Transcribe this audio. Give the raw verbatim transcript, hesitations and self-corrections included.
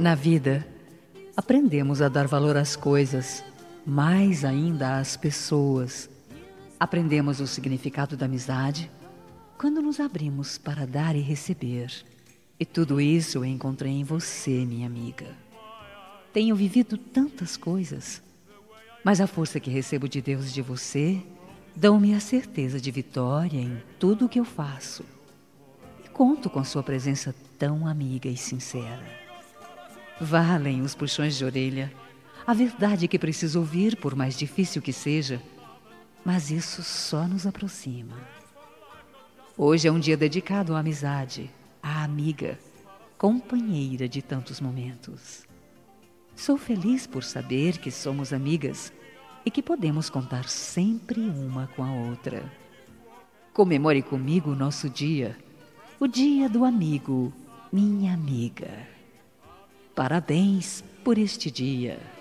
Na vida, aprendemos a dar valor às coisas, mais ainda às pessoas. Aprendemos o significado da amizade quando nos abrimos para dar e receber. E tudo isso eu encontrei em você, minha amiga. Tenho vivido tantas coisas, mas a força que recebo de Deus e de você dão-me a certeza de vitória em tudo o que eu faço. E conto com sua presença tão amiga e sincera. Valem os puxões de orelha, a verdade que preciso ouvir, por mais difícil que seja, mas isso só nos aproxima. Hoje é um dia dedicado à amizade, à amiga, companheira de tantos momentos. Sou feliz por saber que somos amigas e que podemos contar sempre uma com a outra. Comemore comigo o nosso dia, o dia do amigo, minha amiga. Parabéns por este dia.